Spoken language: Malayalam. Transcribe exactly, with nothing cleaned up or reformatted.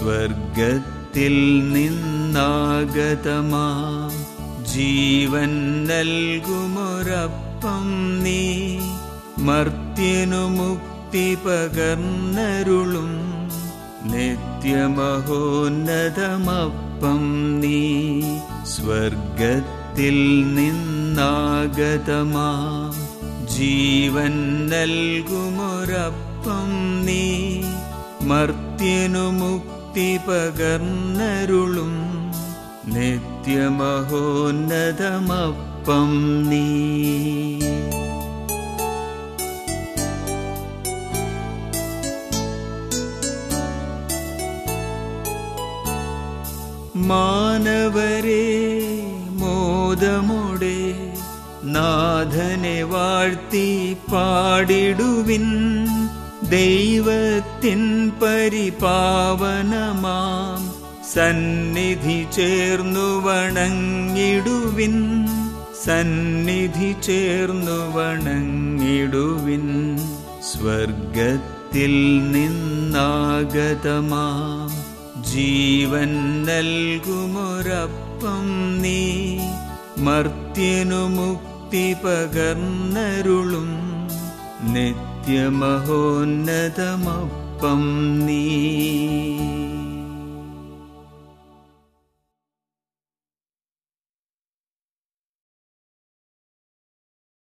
സ്വർഗത്തിൽ നിന്നാഗതമാം ജീവൻ നൽകുമൊരപ്പം നീ, മർത്യനു മുക്തി പകർന്നരുളും നിത്യമഹോന്നതമപ്പം നീ. സ്വർഗത്തിൽ നിന്നാഗതമാം ജീവൻ നൽകുമൊരപ്പം നീ, മർത്യനു മുക്തി പകർന്നരുളും നിത്യമഹോന്നതമപ്പം നീ. മാനവരെ മോദമോടെ നാഥനെ വാഴ്ത്തി പാടിടുവിൻ, ദൈവത്തിൻ പരിപാവനമാം സന്നിധി ചേർന്നു വണങ്ങിടുവിൻ, സന്നിധി ചേർന്നു വണങ്ങിടുവിൻ. സ്വർഗത്തിൽ നിന്നാഗതമാം ജീവൻ നൽകുമൊരപ്പം നീ, മർത്യനു മുക്തി പകർന്നരുളും നിത്യമഹോന്നതമപ്പം നീ.